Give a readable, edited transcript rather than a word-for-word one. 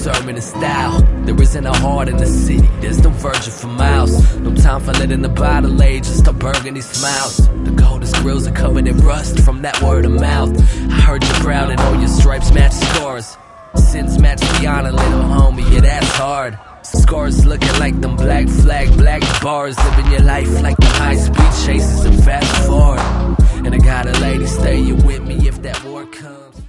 sermon and style. There isn't a heart in the city, there's no virgin for miles. No time for letting the bottle age, just a burgundy smiles. The goldest grills are covered in rust from that word of mouth. I heard you're proud and all your stripes match scars. Sins match the honor, little homie, yeah, that's hard. Scars looking like them black flag, black bars. Living your life like the high-speed chases and fast forward. And I got a lady staying with me if that war comes.